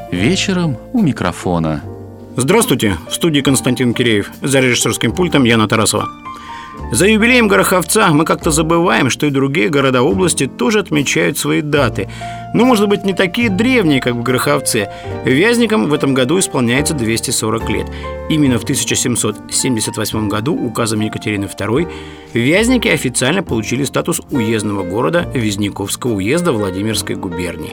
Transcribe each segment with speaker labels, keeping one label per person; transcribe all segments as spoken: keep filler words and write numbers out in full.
Speaker 1: вечером у микрофона.
Speaker 2: Здравствуйте, в студии Константин Киреев, за режиссерским пультом Яна Тарасова. За юбилеем Гороховца мы как-то забываем, что и другие города области тоже отмечают свои даты. Но, может быть, не такие древние, как в Гороховце. Вязникам в этом году исполняется двести сорок лет. Именно в тысяча семьсот семьдесят восьмом году указом Екатерины второй Вязники официально получили статус уездного города Вязниковского уезда Владимирской губернии.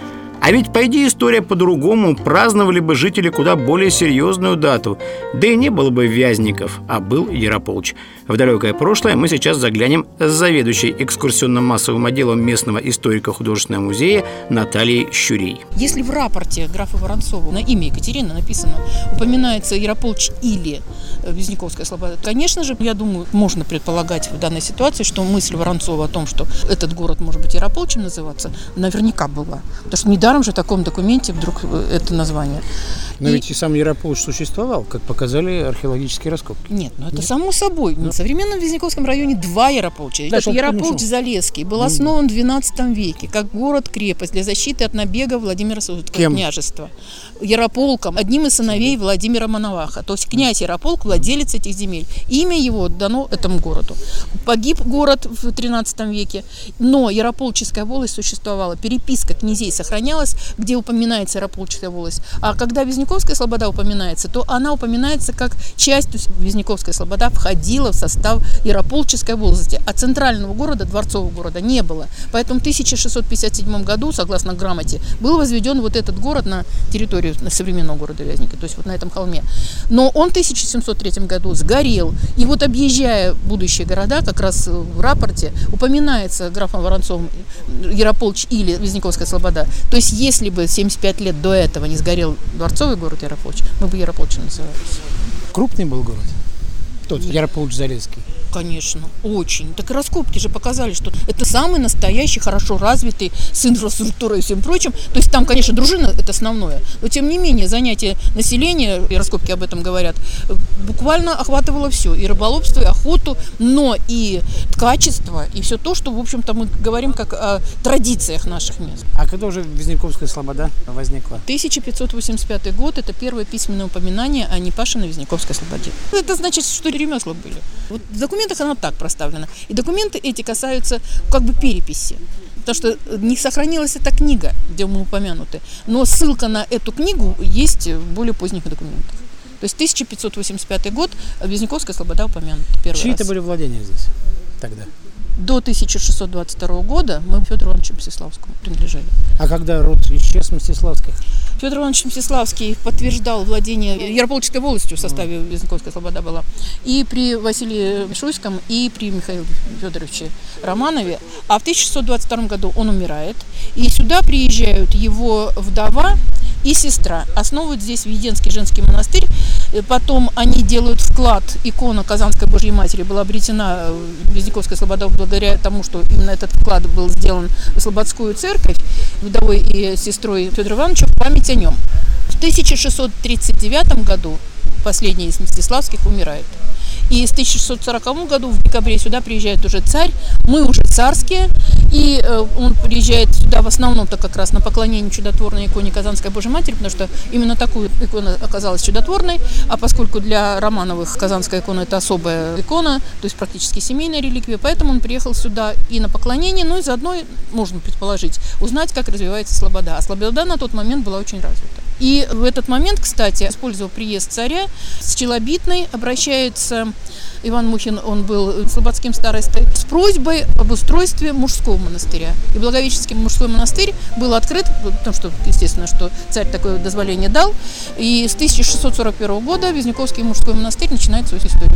Speaker 2: А ведь, по идее, история по-другому, праздновали бы жители куда более серьезную дату. Да и не было бы Вязников, а был Ярополч. В далекое прошлое мы сейчас заглянем с заведующей экскурсионно-массовым отделом местного историко-художественного музея Натальей Щурей.
Speaker 3: Если в рапорте графа Воронцова на имя Екатерины написано, упоминается Ярополч или Вязниковская слобода, конечно же, я думаю, можно предполагать в данной ситуации, что мысль Воронцова о том, что этот город может быть Ярополчем называться, наверняка была. Потому что недаром же в таком документе вдруг это название.
Speaker 2: Но
Speaker 3: и...
Speaker 2: ведь и сам Ярополч существовал, как показали археологические раскопки.
Speaker 3: Нет, ну это
Speaker 2: Нет?
Speaker 3: само собой. В современном Вязниковском районе два Ярополча. Да, Ярополч-Залесский был основан в двенадцатом веке как город-крепость для защиты от набега Владимира-Суздальского княжества. Ярополком, одним из сыновей Владимира Мановаха. То есть князь Ярополк, владелец этих земель. Имя его дано этому городу. Погиб город в тринадцатом веке, но Ярополческая волость существовала. Переписка князей сохранялась, где упоминается Ярополческая волость. А когда Вязниковская слобода упоминается, то она упоминается как часть, то есть Вязниковская слобода входила в состав Ярополческой волости, а центрального города, дворцового города, не было. Поэтому в тысяча шестьсот пятьдесят седьмом году, согласно грамоте, был возведен вот этот город на территорию на современного города Вязники, то есть вот на этом холме. Но он в тысяча семьсот третьем году сгорел. И вот, объезжая будущие города, как раз в рапорте упоминается графом Воронцовым Ярополч или Вязниковская слобода. То есть если бы семьдесят пять лет до этого не сгорел дворцовый город Ярополч, мы бы Ярополчем назывались.
Speaker 2: Крупный был город? Тот Ярополч-Залесский.
Speaker 3: Конечно, очень. Так и раскопки же показали, что это самый настоящий, хорошо развитый, с инфраструктурой и всем прочим. То есть там, конечно, дружина – это основное. Но, тем не менее, занятие населения, и раскопки об этом говорят, буквально охватывало все. И рыболовство, и охоту, но и ткачество, и все то, что, в общем-то, мы говорим как о традициях наших мест.
Speaker 2: А когда уже Вязниковская слобода возникла?
Speaker 3: тысяча пятьсот восемьдесят пятый год – это первое письменное упоминание о Непашино-Вязниковской слободе. Это значит, что ремесла были. Вот в документах оно так проставлено. И документы эти касаются как бы переписи. Потому что не сохранилась эта книга, где мы упомянуты. Но ссылка на эту книгу есть в более поздних документах. То есть тысяча пятьсот восемьдесят пятый год, Вязниковская слобода упомянута первый
Speaker 2: Чьи
Speaker 3: раз.
Speaker 2: это были владения здесь тогда?
Speaker 3: До тысяча шестьсот двадцать второго года мы Федору Ивановичу Мстиславскому принадлежали.
Speaker 2: А когда род исчез Мстиславских?
Speaker 3: Федор Иванович Мстиславский подтверждал владение Ярополческой волостью в составе Вязниковской слобода была и при Василии Шуйском, и при Михаиле Федоровиче Романове. А в тысяча шестьсот двадцать втором году он умирает, и сюда приезжают его вдова и сестра. Основывают здесь Введенский женский монастырь. Потом они делают вклад. Икона Казанской Божьей Матери была обретена в Вязниковской слободе благодаря тому, что именно этот вклад был сделан в Слободскую церковь вдовой и сестрой Федора Ивановича в память о нем. В тысяча шестьсот тридцать девятом году последний из Мстиславских умирает. И в тысяча шестьсот сороковом году в декабре сюда приезжает уже царь, мы уже царские, и э, он приезжает сюда в основном-то как раз на поклонение чудотворной иконе Казанской Божьей Матери, потому что именно такую икону оказалась чудотворной, а поскольку для Романовых Казанская икона – это особая икона, то есть практически семейная реликвия, поэтому он приехал сюда и на поклонение, ну и заодно, можно предположить, узнать, как развивается слобода. А слобода на тот момент была очень развита. И в этот момент, кстати, используя приезд царя, с Челобитной обращается Иван Мухин, он был слободским старостой, с просьбой об устройстве мужского монастыря. И Благовещенский мужской монастырь был открыт, потому что, естественно, что царь такое дозволение дал. И с тысяча шестьсот сорок первого года Вязниковский мужской монастырь начинает свою историю.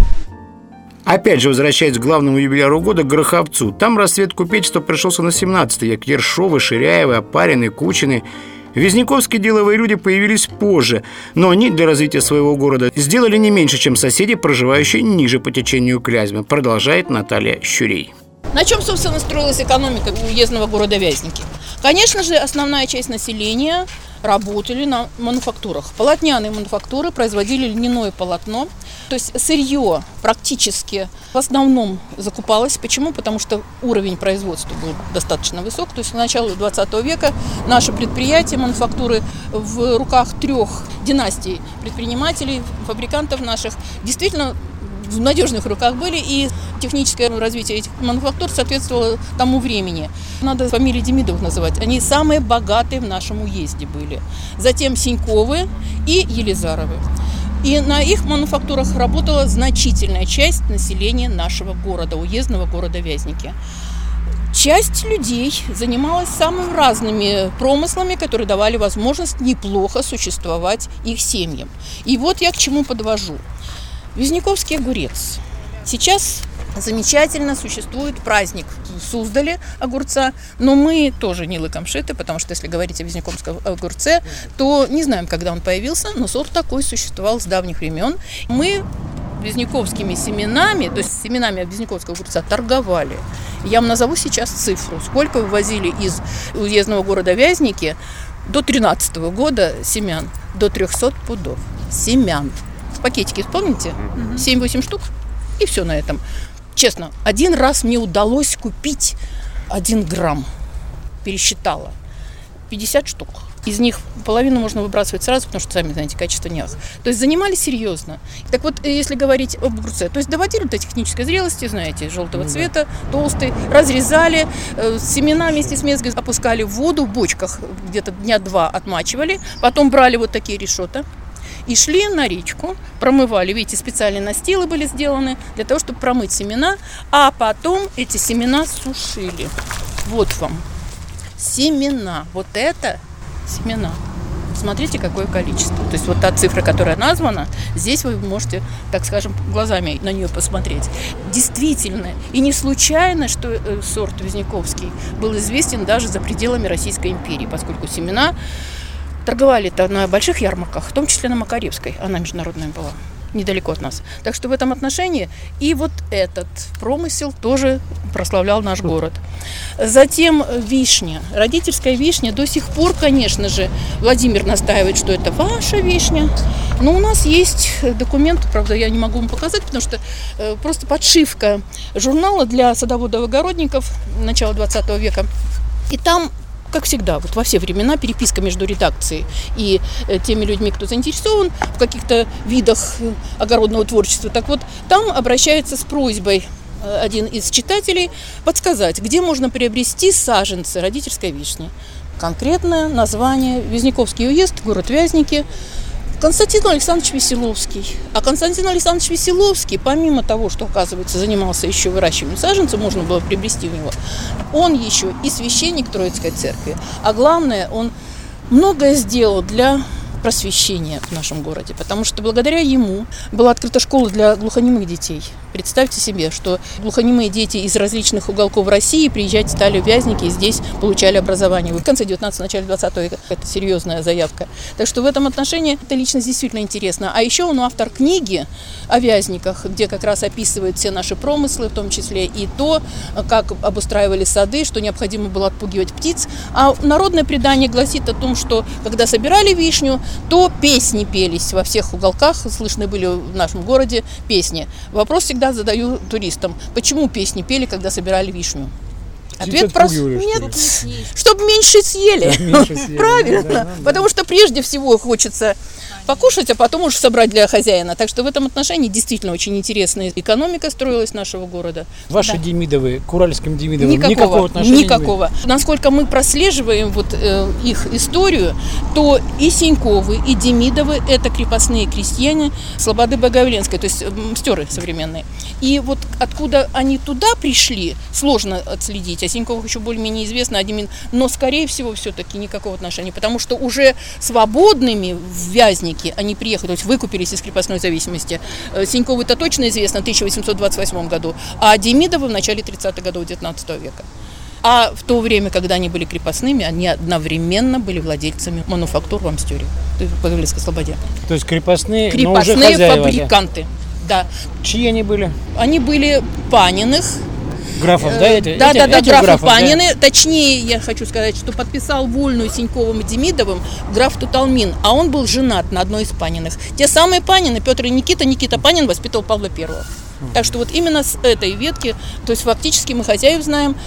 Speaker 2: Опять же, возвращаясь к главному юбиляру года, к Гороховцу. Там расцвет купечества пришелся на семнадцатый век. Ершовы, Ширяевы, Опарины, Кучины. Вязниковские деловые люди появились позже, но они для развития своего города сделали не меньше, чем соседи, проживающие ниже по течению Клязьмы, продолжает Наталья Щурей.
Speaker 3: На чем, собственно, строилась экономика уездного города Вязники? Конечно же, основная часть населения работали на мануфактурах. Полотняные мануфактуры производили льняное полотно. То есть сырье практически в основном закупалось. Почему? Потому что уровень производства был достаточно высок. То есть к началу двадцатого века наши предприятия, мануфактуры в руках трех династий предпринимателей, фабрикантов наших действительно в надежных руках были, и техническое развитие этих мануфактур соответствовало тому времени. Надо фамилии Демидовых называть. Они самые богатые в нашем уезде были. Затем Сеньковы и Елизаровы. И на их мануфактурах работала значительная часть населения нашего города, уездного города Вязники. Часть людей занималась самыми разными промыслами, которые давали возможность неплохо существовать их семьям. И вот я к чему подвожу. Вязниковский огурец. Сейчас замечательно существует праздник в Суздале огурца, но мы тоже не лыком шиты, потому что если говорить о вязниковском огурце, то не знаем, когда он появился, но сорт такой существовал с давних времен. Мы вязниковскими семенами, то есть семенами вязниковского огурца торговали. Я вам назову сейчас цифру, сколько вывозили из уездного города Вязники до тринадцатого года семян, до трехсот пудов семян. Пакетики, помните? семь-восемь штук, и все на этом. Честно, один раз мне удалось купить один грамм. Пересчитала. пятьдесят штук. Из них половину можно выбрасывать сразу, потому что, сами знаете, качество не ах. То есть занимались серьезно. Так вот, если говорить об огурце, то есть доводили до технической зрелости, знаете, желтого mm-hmm. цвета, толстый, разрезали, э, семена вместе с мезгой опускали в воду, в бочках где-то дня два отмачивали, потом брали вот такие решета, и шли на речку, промывали. Видите, специальные настилы были сделаны для того, чтобы промыть семена, а потом эти семена сушили. Вот вам семена. Вот это семена. Смотрите, какое количество. То есть вот та цифра, которая названа, здесь вы можете, так скажем, глазами на нее посмотреть. Действительно, и не случайно, что сорт вязниковский был известен даже за пределами Российской империи, поскольку семена торговали-то на больших ярмарках, в том числе на Макаревской, она международная была, недалеко от нас. Так что в этом отношении и вот этот промысел тоже прославлял наш город. Затем вишня, родительская вишня. До сих пор, конечно же, Владимир настаивает, что это ваша вишня. Но у нас есть документ, правда, я не могу вам показать, потому что э, просто подшивка журнала для садоводов-огородников начала двадцатого века. И там, как всегда, вот во все времена переписка между редакцией и э, теми людьми, кто заинтересован в каких-то видах э, огородного творчества. Так вот, там обращается с просьбой э, один из читателей подсказать, где можно приобрести саженцы родительской вишни. Конкретное название: Вязниковский уезд, город Вязники, Константин Александрович Веселовский. А Константин Александрович Веселовский, помимо того, что, оказывается, занимался еще выращиванием саженцев, можно было приобрести у него, он еще и священник Троицкой церкви. А главное, он многое сделал для просвещения в нашем городе, потому что благодаря ему была открыта школа для глухонемых детей. Представьте себе, что глухонемые дети из различных уголков России приезжать стали в Вязники и здесь получали образование. В конце девятнадцатого, начале двадцатого века это серьезная заявка. Так что в этом отношении эта личность действительно интересна. А еще он автор книги о Вязниках, где как раз описывает все наши промыслы, в том числе и то, как обустраивали сады, что необходимо было отпугивать птиц. А народное предание гласит о том, что когда собирали вишню, то песни пелись во всех уголках, слышны были в нашем городе песни. Вопрос всегда задаю туристам: почему песни пели, когда собирали вишню? Ответ прост: нет, чтобы меньше съели. Да, меньше съели. Правильно, да, да, потому да. что прежде всего хочется покушать, а потом уже собрать для хозяина. Так что в этом отношении действительно очень интересная экономика строилась нашего города.
Speaker 2: Ваши да. Демидовы к уральским Демидовым
Speaker 3: никакого,
Speaker 2: никакого отношения
Speaker 3: никакого.
Speaker 2: не имеют?
Speaker 3: Насколько мы прослеживаем вот, э, их историю, то и Сеньковы, и Демидовы – это крепостные крестьяне Слободы Боголюбской, то есть э, мстеры современные. И вот откуда они туда пришли, сложно отследить. О Сеньковых еще более-менее известно, но, скорее всего, все-таки никакого отношения, потому что уже свободными в Вязники они приехали, то есть выкупились из крепостной зависимости. Сеньковы-то точно известно в тысяча восемьсот двадцать восьмом году, а Демидовы в начале тридцатых годов девятнадцатого века. А в то время, когда они были крепостными, они одновременно были владельцами мануфактур в Амстере, в Боголюбской слободе.
Speaker 2: То есть крепостные,
Speaker 3: крепостные
Speaker 2: но уже хозяева,
Speaker 3: фабриканты. Да.
Speaker 2: Чьи они были?
Speaker 3: Они были Паниных,
Speaker 4: Графов, да? Эти,
Speaker 3: да,
Speaker 4: эти,
Speaker 3: да, да,
Speaker 4: эти
Speaker 3: графы
Speaker 4: графов,
Speaker 3: Панины.
Speaker 4: да?
Speaker 3: Точнее, я хочу сказать, что подписал вольную Синьковым и Демидовым граф Туталмин, а он был женат на одной из Паниных. Те самые Панины, Петр и Никита, Никита Панин воспитывал Павла Первого. Так что вот именно с этой ветки, то есть фактически мы хозяев знаем,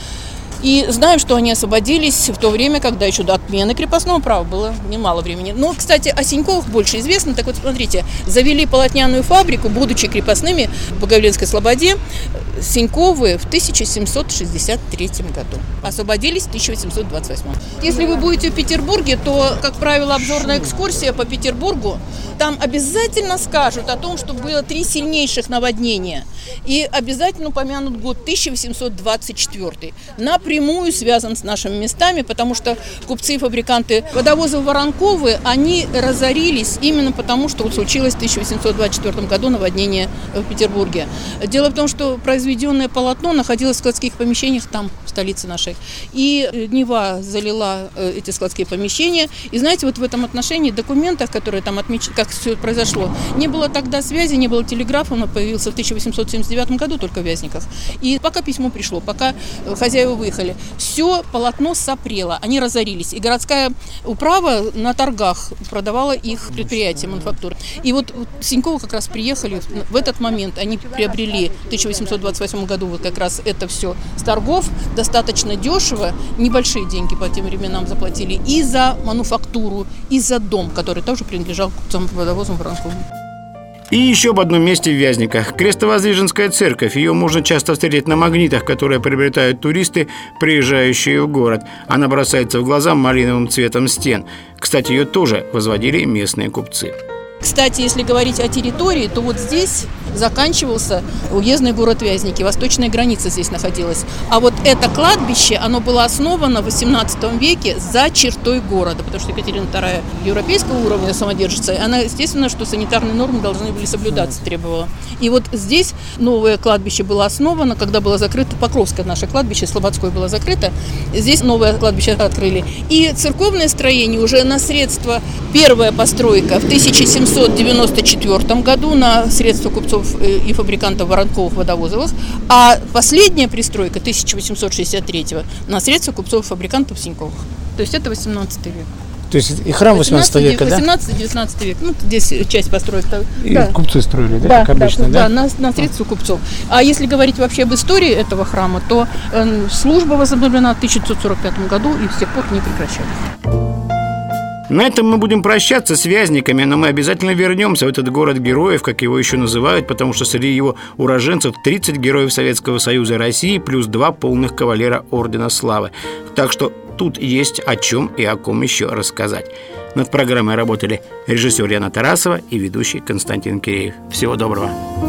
Speaker 3: и знаем, что они освободились в то время, когда еще до отмены крепостного права было немало времени. Но, кстати, о Синьковых больше известно. Так вот, смотрите, завели полотняную фабрику, будучи крепостными в Боголюбской слободе, Синьковы в тысяча семьсот шестьдесят третьем году. Освободились в тысяча восемьсот двадцать восьмом. Если вы будете в Петербурге, то, как правило, обзорная экскурсия по Петербургу, там обязательно скажут о том, что было три сильнейших наводнения. И обязательно упомянут год тысяча восемьсот двадцать четвёртый. Напрямую связан с нашими местами, потому что купцы и фабриканты водовозов Воронковы, они разорились именно потому, что вот случилось в тысяча восемьсот двадцать четвёртом году наводнение в Петербурге. Дело в том, что произведенное полотно находилось в складских помещениях там, в столице нашей. И Нева залила эти складские помещения. И знаете, вот в этом отношении, документах, которые там отмечают, как все это произошло, не было тогда связи, не было телеграфа, он появился в тысяча восемьсот семьдесят девятом году только в Вязниках. И пока письмо пришло, пока хозяева выехали, все полотно сопрело, они разорились. И городская управа на торгах продавала их предприятия, мануфактуры. И вот Синьковы как раз приехали в этот момент, они приобрели в тысяча восемьсот двадцать восьмом году вот как раз это все с торгов, достаточно дешево, небольшие деньги по тем временам заплатили и за мануфактуру, и за дом, который тоже принадлежал купцам водовозам Воронковым.
Speaker 2: И еще об одном месте в Вязниках. Крестовоздвиженская церковь. Ее можно часто встретить на магнитах, которые приобретают туристы, приезжающие в город. Она бросается в глаза малиновым цветом стен. Кстати, ее тоже возводили местные купцы.
Speaker 3: Кстати, если говорить о территории, то вот здесь заканчивался уездный город Вязники, восточная граница здесь находилась. А вот это кладбище, оно было основано в восемнадцатом веке за чертой города, потому что Екатерина вторая европейского уровня самодержится, она, естественно, что санитарные нормы должны были соблюдаться, требовала. И вот здесь новое кладбище было основано, когда было закрыто Покровское наше кладбище, Слободское было закрыто, здесь новое кладбище открыли. И церковное строение уже на средства, первая постройка в тысяча семьсот девяносто четвёртом году на средства купцов и фабрикантов Воронковых водовозовых, а последняя пристройка тысяча восемьсот шестьдесят третьего на средства купцов и фабрикантов Синьковых. То есть это восемнадцатый век.
Speaker 4: То есть и храм восемнадцатого века, да?
Speaker 3: восемнадцатый-девятнадцатый век. Ну, здесь часть построек.
Speaker 4: И
Speaker 3: да.
Speaker 4: купцы строили, да,
Speaker 3: да
Speaker 4: как обычно, да?
Speaker 3: Да, да, на, на средства купцов. А если говорить вообще об истории этого храма, то э, служба возобновлена в тысяча девятьсот сорок пятом году и с тех пор не прекращалась.
Speaker 2: На этом мы будем прощаться с Вязниками, но мы обязательно вернемся в этот город героев, как его еще называют, потому что среди его уроженцев тридцать героев Советского Союза и России плюс два полных кавалера Ордена Славы. Так что тут есть о чем и о ком еще рассказать. Над программой работали режиссер Яна Тарасова и ведущий Константин Киреев. Всего доброго.